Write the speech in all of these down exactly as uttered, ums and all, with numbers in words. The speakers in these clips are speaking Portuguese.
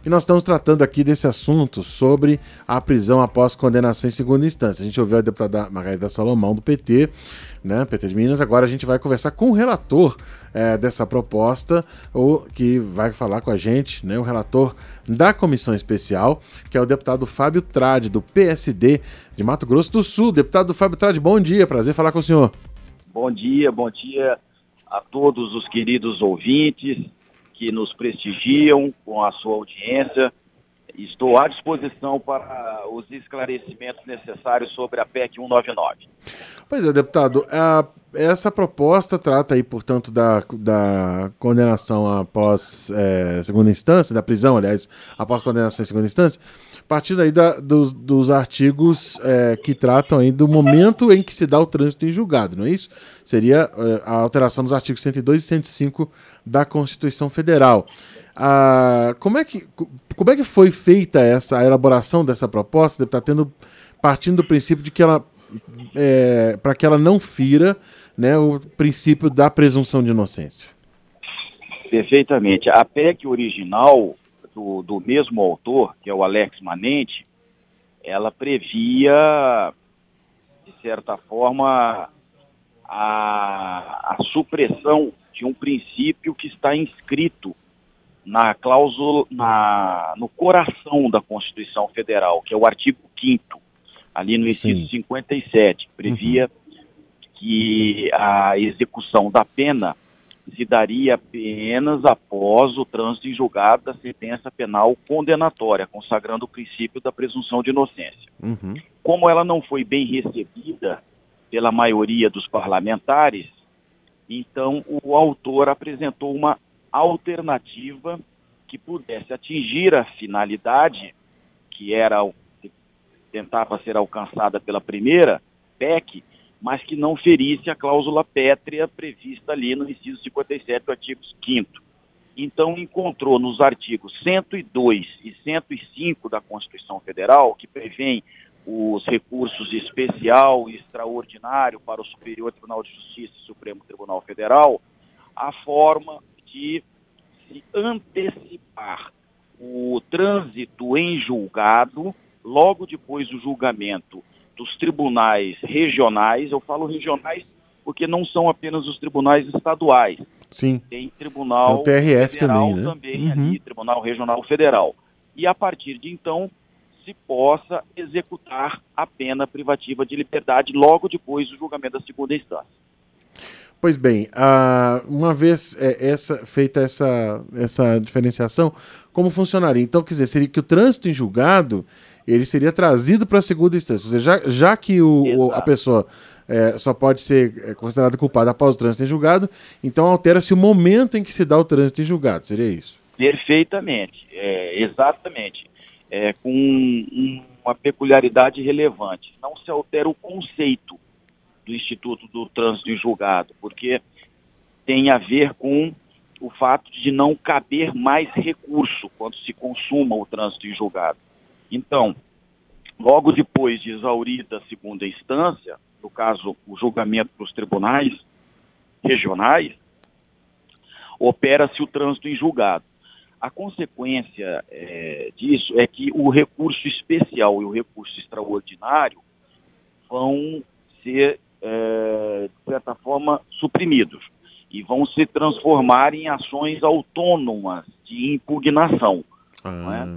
E nós estamos tratando aqui desse assunto sobre a prisão após condenação em segunda instância. A gente ouviu a deputada Margarida Salomão, do P T, né, P T de Minas. Agora a gente vai conversar com o relator é, dessa proposta, o, que vai falar com a gente, né, o relator da comissão especial, que é o deputado Fábio Tradi, do P S D de Mato Grosso do Sul. Deputado Fábio Tradi, bom dia, prazer falar com o senhor. Bom dia, bom dia a todos os queridos ouvintes que nos prestigiam com a sua audiência. Estou à disposição para os esclarecimentos necessários sobre a P E C cento e noventa e nove. Pois é, deputado, a, essa proposta trata aí, portanto, da, da condenação após é, segunda instância, da prisão, aliás, após condenação em segunda instância, partindo aí da, dos, dos artigos é, que tratam aí do momento em que se dá o trânsito em julgado, não é isso? Seria é, a alteração dos artigos cento e dois e cento e cinco da Constituição Federal. Ah, como, é que, como é que foi feita essa a elaboração dessa proposta, deputado, tendo, partindo do princípio de que ela, é, para que ela não fira, né, o princípio da presunção de inocência? Perfeitamente. A P E C original do, do mesmo autor, que é o Alex Manente, ela previa, de certa forma, a, a supressão de um princípio que está inscrito na cláusula, na, no coração da Constituição Federal, que é o artigo quinto, ali no inciso cinquenta e sete, que previa uhum. que a execução da pena se daria apenas após o trânsito em julgado da sentença penal condenatória, consagrando o princípio da presunção de inocência. Uhum. Como ela não foi bem recebida pela maioria dos parlamentares, então o autor apresentou uma alternativa que pudesse atingir a finalidade que era que tentava ser alcançada pela primeira P E C, mas que não ferisse a cláusula pétrea prevista ali no inciso cinquenta e sete do artigo quinto. Então encontrou nos artigos cento e dois e cento e cinco da Constituição Federal, que prevêem os recursos especial e extraordinário para o Superior Tribunal de Justiça e Supremo Tribunal Federal, a forma de se antecipar o trânsito em julgado logo depois do julgamento dos tribunais regionais. Eu falo regionais porque não são apenas os tribunais estaduais. Sim. Tem tribunal o T R F federal também, né? também uhum. ali, Tribunal Regional Federal. E a partir de então se possa executar a pena privativa de liberdade logo depois do julgamento da segunda instância. Pois bem, uh, uma vez é, essa, feita essa, essa diferenciação, como funcionaria? Então, quer dizer, seria que o trânsito em julgado ele seria trazido para a segunda instância. Ou seja, já, já que o, o, a pessoa é, só pode ser considerada culpada após o trânsito em julgado, então altera-se o momento em que se dá o trânsito em julgado. Seria isso? Perfeitamente, é, exatamente. É, com um, uma peculiaridade relevante. Não se altera o conceito do Instituto do Trânsito em Julgado, porque tem a ver com o fato de não caber mais recurso quando se consuma o trânsito em julgado. Então, logo depois de exaurida a segunda instância, no caso, o julgamento dos tribunais regionais, opera-se o trânsito em julgado. A consequência é, disso é que o recurso especial e o recurso extraordinário vão ser, é, de certa forma, suprimidos e vão se transformar em ações autônomas de impugnação. Ah. Não é?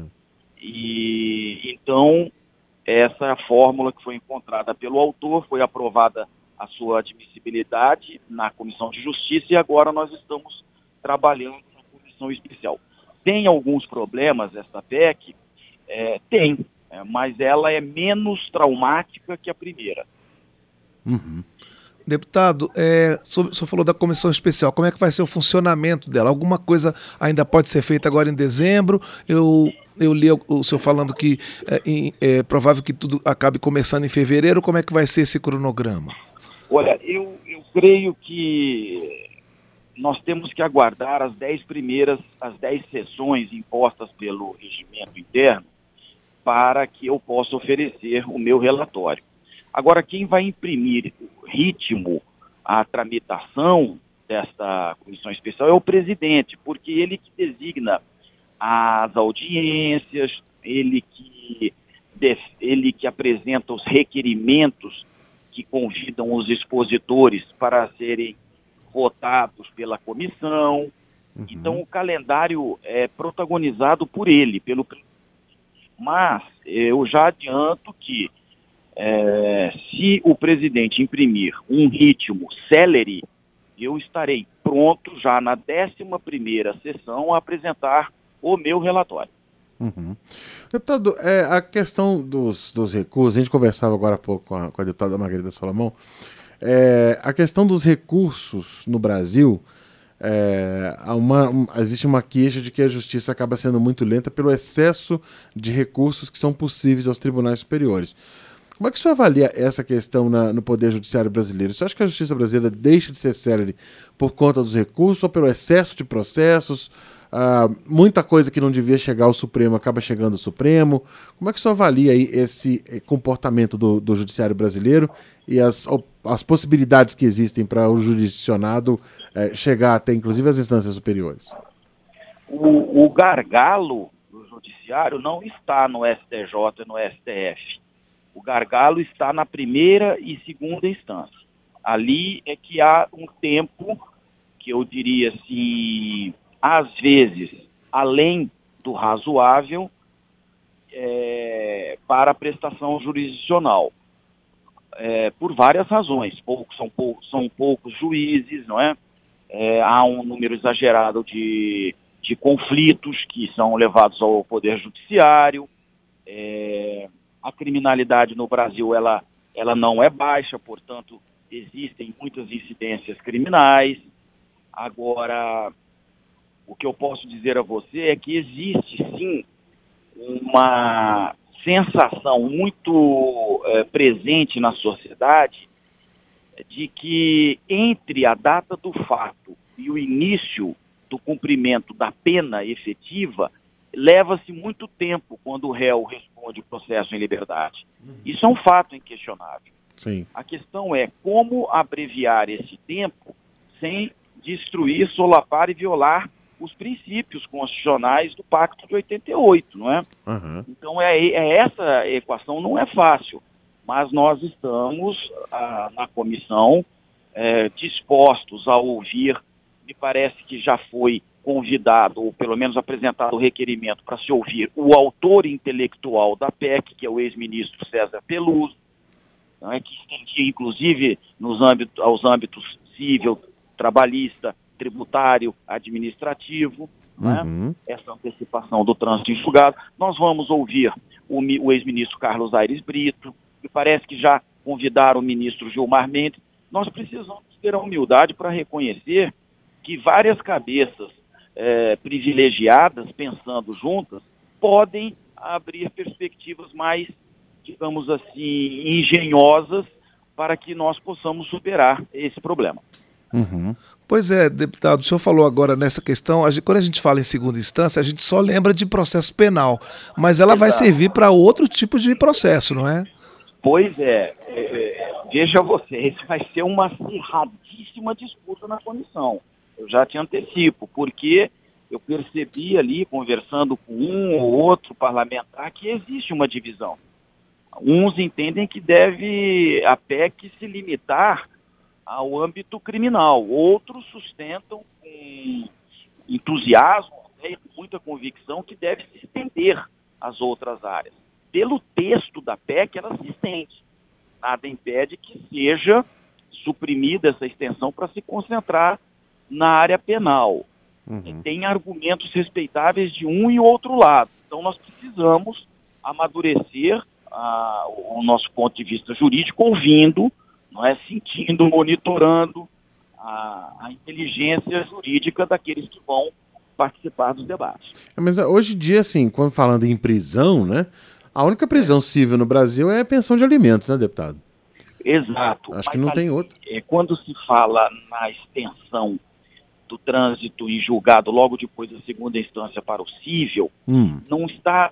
E então, essa é a fórmula que foi encontrada pelo autor, foi aprovada a sua admissibilidade na Comissão de Justiça e agora nós estamos trabalhando na Comissão Especial. Tem alguns problemas essa P E C? É, tem, é, mas ela é menos traumática que a primeira. Uhum. Deputado, é, o senhor falou da comissão especial, como é que vai ser o funcionamento dela? Alguma coisa ainda pode ser feita agora em dezembro? Eu, eu li o senhor falando que é, é provável que tudo acabe começando em fevereiro, como é que vai ser esse cronograma? Olha, eu, eu creio que nós temos que aguardar as dez primeiras, as dez sessões impostas pelo regimento interno para que eu possa oferecer o meu relatório. Agora, quem vai imprimir ritmo à tramitação desta comissão especial é o presidente, porque ele que designa as audiências, ele que, ele que apresenta os requerimentos que convidam os expositores para serem votados pela comissão. Uhum. Então, o calendário é protagonizado por ele, pelo presidente. Mas eu já adianto que é, se o presidente imprimir um ritmo célere, eu estarei pronto já na décima primeira sessão a apresentar o meu relatório. Uhum. Deputado, é, a questão dos, dos recursos, a gente conversava agora há pouco com a, com a deputada Margarida Salomão, é, a questão dos recursos no Brasil, é, há uma, um, existe uma queixa de que a justiça acaba sendo muito lenta pelo excesso de recursos que são possíveis aos tribunais superiores. Como é que o senhor avalia essa questão na, no Poder Judiciário brasileiro? Você acha que a justiça brasileira deixa de ser célere por conta dos recursos ou pelo excesso de processos? Ah, muita coisa que não devia chegar ao Supremo acaba chegando ao Supremo. Como é que o senhor avalia aí esse comportamento do, do Judiciário brasileiro e as, as possibilidades que existem para o jurisdicionado eh, chegar até, inclusive, as instâncias superiores? O, o gargalo do Judiciário não está no S T J e no S T F. O gargalo está na primeira e segunda instância. Ali é que há um tempo, que eu diria assim, às vezes, além do razoável, é, para a prestação jurisdicional. É, por várias razões. Poucos, são, poucos, são poucos juízes, não é? É, há um número exagerado de, de conflitos que são levados ao Poder Judiciário. É, a criminalidade no Brasil ela, ela não é baixa, portanto, existem muitas incidências criminais. Agora, o que eu posso dizer a você é que existe, sim, uma sensação muito é, presente na sociedade de que entre a data do fato e o início do cumprimento da pena efetiva, leva-se muito tempo quando o réu responde o processo em liberdade. Isso é um fato inquestionável. Sim. A questão é como abreviar esse tempo sem destruir, solapar e violar os princípios constitucionais do Pacto de oitenta e oito, não é? Uhum. Então, é, é essa equação não é fácil, mas nós estamos ah, na comissão é, dispostos a ouvir. Me parece que já foi convidado, ou pelo menos apresentado o requerimento para se ouvir o autor intelectual da P E C, que é o ex-ministro César Peluso, não é, que estendia, inclusive, nos âmbitos, aos âmbitos civil, trabalhista, tributário, administrativo, uhum. né? Essa antecipação do trânsito em julgado. Nós vamos ouvir o, o ex-ministro Carlos Aires Brito, que parece que já convidaram o ministro Gilmar Mendes. Nós precisamos ter a humildade para reconhecer que várias cabeças é, privilegiadas, pensando juntas, podem abrir perspectivas mais, digamos assim, engenhosas para que nós possamos superar esse problema. Uhum. Pois é, deputado, o senhor falou agora nessa questão, a gente, quando a gente fala em segunda instância, a gente só lembra de processo penal, mas ela Exato. Vai servir para outro tipo de processo, não é? Pois é, é, veja você, isso vai ser uma acirradíssima disputa na comissão. Eu já te antecipo, porque eu percebi ali, conversando com um ou outro parlamentar, que existe uma divisão. Uns entendem que deve a P E C se limitar ao âmbito criminal, outros sustentam com entusiasmo, né, com muita convicção, que deve se estender às outras áreas. Pelo texto da P E C, ela se estende. Nada impede que seja suprimida essa extensão para se concentrar na área penal. Uhum. Tem argumentos respeitáveis de um e outro lado. Então, nós precisamos amadurecer ah, o nosso ponto de vista jurídico, ouvindo, não é, sentindo, monitorando a, a inteligência jurídica daqueles que vão participar dos debates. Mas hoje em dia, assim, quando falando em prisão, né, a única prisão civil no Brasil é a pensão de alimentos, né, deputado? Exato. Acho que não tem outra. É, quando se fala na extensão do trânsito em julgado logo depois da segunda instância para o cível, hum. não está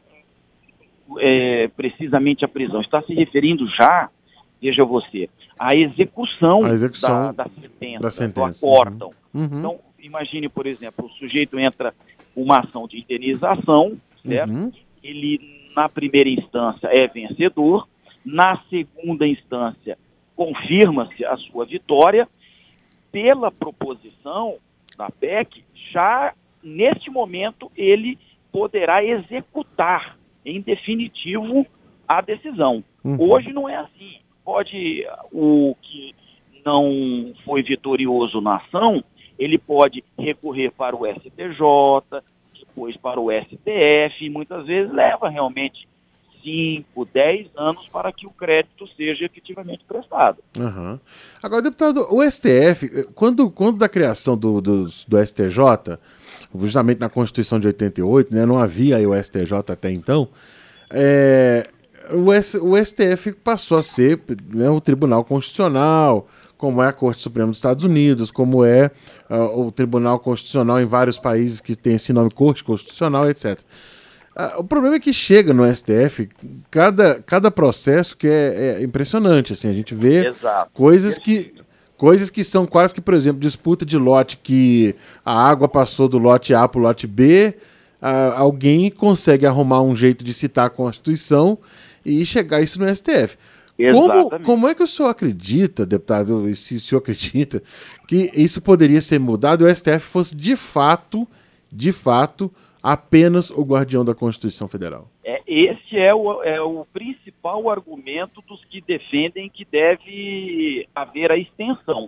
é, precisamente a prisão, está se referindo já, veja você, à execução, a execução da, da sentença, da sentença. Do acórdão. Uhum. Uhum. Então, imagine, por exemplo, o sujeito entra uma ação de indenização, certo? Uhum. Ele, na primeira instância, é vencedor, na segunda instância, confirma-se a sua vitória. Pela proposição da P E C, já neste momento ele poderá executar em definitivo a decisão. Uhum. Hoje não é assim. Pode, o que não foi vitorioso na ação, ele pode recorrer para o S T J, depois para o S T F, e muitas vezes leva realmente cinco, dez anos para que o crédito seja efetivamente prestado. Uhum. Agora, deputado, o S T F, quando, quando da criação do, do, do S T J, justamente na Constituição de oitenta e oito, né, não havia aí o S T J até então, é, o, S, o S T F passou a ser, né, o Tribunal Constitucional, como é a Corte Suprema dos Estados Unidos, como é uh, o Tribunal Constitucional em vários países que tem esse nome, Corte Constitucional, etcétera. Uh, o problema é que chega no S T F cada, cada processo que é, é impressionante, assim, a gente vê Exato. coisas que, coisas que são quase que, por exemplo, disputa de lote que a água passou do lote A para o lote B, uh, alguém consegue arrumar um jeito de citar a Constituição e chegar isso no S T F. Como, como é que o senhor acredita, deputado, e se o senhor acredita, que isso poderia ser mudado e o S T F fosse de fato, de fato, apenas o guardião da Constituição Federal? É, esse é o, é o principal argumento dos que defendem que deve haver a extensão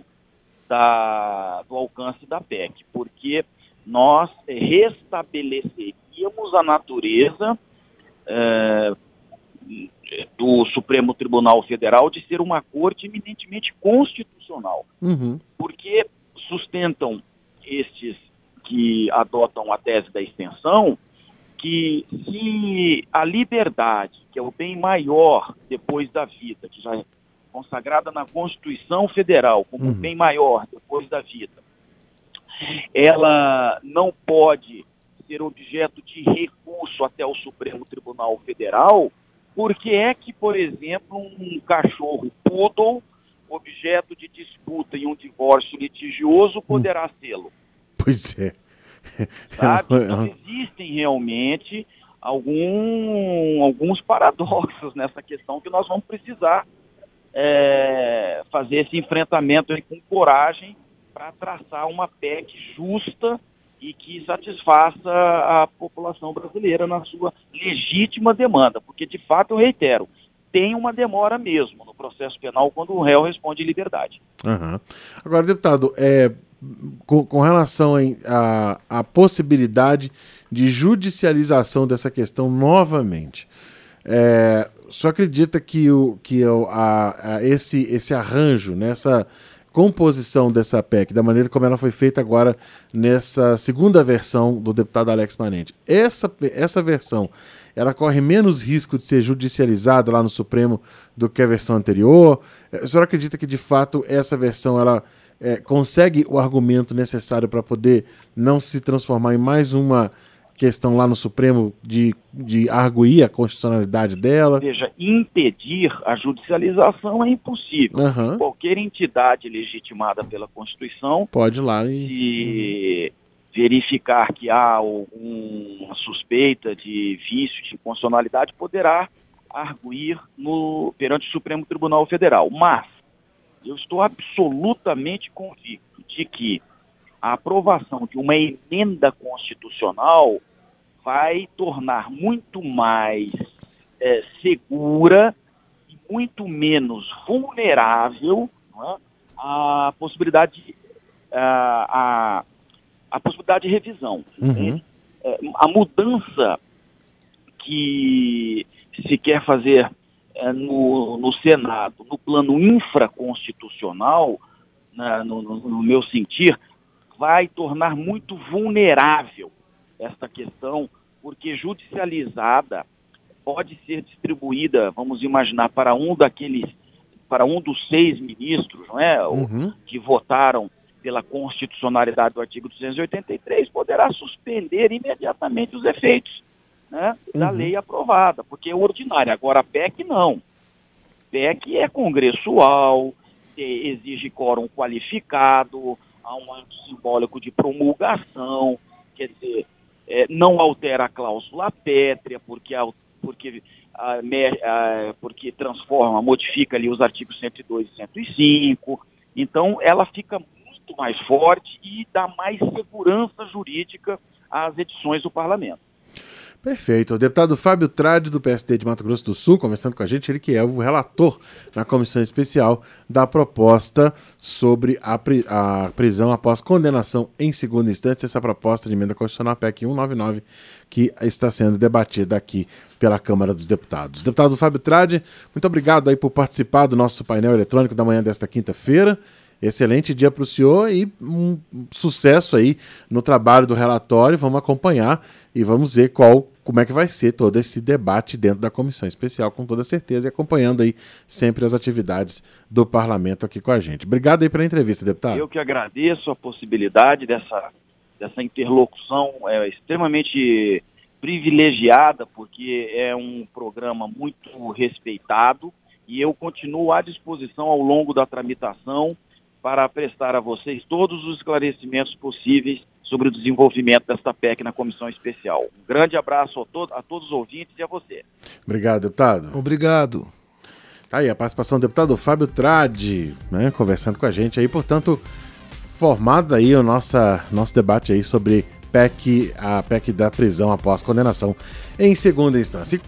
da, do alcance da P E C, porque nós restabeleceríamos a natureza é, do Supremo Tribunal Federal de ser uma corte eminentemente constitucional. Uhum. Porque sustentam estes que adotam a tese da extensão que se a liberdade, que é o bem maior depois da vida, que já é consagrada na Constituição Federal como o uhum. bem maior depois da vida, ela não pode ser objeto de recurso até o Supremo Tribunal Federal. Por que é que, por exemplo, um cachorro poodle, objeto de disputa em um divórcio litigioso, poderá sê-lo? Pois é. Sabe? Então, existem realmente algum, alguns paradoxos nessa questão que nós vamos precisar é, fazer esse enfrentamento aí com coragem para traçar uma P E C justa e que satisfaça a população brasileira na sua legítima demanda, porque, de fato, eu reitero, tem uma demora mesmo no processo penal quando o réu responde em liberdade. Uhum. Agora, deputado, é, com, com relação à a, a possibilidade de judicialização dessa questão novamente, é, o senhor acredita que, o, que o, a, a esse, esse arranjo, nessa composição dessa P E C, da maneira como ela foi feita agora nessa segunda versão do deputado Alex Manente, essa, essa versão, ela corre menos risco de ser judicializada lá no Supremo do que a versão anterior? O senhor acredita que, de fato, essa versão ela é, consegue o argumento necessário para poder não se transformar em mais uma questão lá no Supremo de, de arguir a constitucionalidade dela? Veja, impedir a judicialização é impossível. Uhum. Qualquer entidade legitimada pela Constituição pode ir lá e... se verificar que há alguma suspeita de vício de inconstitucionalidade poderá arguir no, perante o Supremo Tribunal Federal. Mas eu estou absolutamente convicto de que a aprovação de uma emenda constitucional vai tornar muito mais é, segura e muito menos vulnerável, não é, a possibilidade de, a, a, a possibilidade de revisão. Uhum. É, a mudança que se quer fazer é, no, no Senado, no plano infraconstitucional, né, no, no, no meu sentir, vai tornar muito vulnerável esta questão, porque judicializada pode ser distribuída, vamos imaginar, para um daqueles, para um dos seis ministros, não é, uhum. que votaram pela constitucionalidade do artigo duzentos e oitenta e três, poderá suspender imediatamente os efeitos, né, da uhum. lei aprovada, porque é ordinária. Agora a P E C não. P E C é congressual, exige quórum qualificado, há um ato simbólico de promulgação, quer dizer, é, não altera a cláusula pétrea, porque, a, porque, a, a, porque transforma, modifica ali os artigos cento e dois e cento e cinco. Então, ela fica muito mais forte e dá mais segurança jurídica às edições do Parlamento. Perfeito. O deputado Fábio Tradi, do P S D de Mato Grosso do Sul, conversando com a gente, ele que é o relator na comissão especial da proposta sobre a, pri- a prisão após condenação em segunda instância, essa proposta de emenda constitucional P E C cento e noventa e nove, que está sendo debatida aqui pela Câmara dos Deputados. Deputado Fábio Tradi, muito obrigado aí por participar do nosso painel eletrônico da manhã desta quinta-feira. Excelente dia para o senhor e um sucesso aí no trabalho do relatório. Vamos acompanhar e vamos ver qual, como é que vai ser todo esse debate dentro da comissão especial, com toda certeza, e acompanhando aí sempre as atividades do parlamento aqui com a gente. Obrigado aí pela entrevista, deputado. Eu que agradeço a possibilidade dessa, dessa interlocução é, extremamente privilegiada, porque é um programa muito respeitado e eu continuo à disposição ao longo da tramitação para prestar a vocês todos os esclarecimentos possíveis sobre o desenvolvimento desta P E C na comissão especial. Um grande abraço a, to- a todos os ouvintes e a você. Obrigado, deputado. Obrigado. Tá aí a participação do deputado Fábio Tradi, né, conversando com a gente aí, portanto, formado aí o nossa, nosso debate aí sobre P E C, a P E C da prisão após condenação em segunda instância.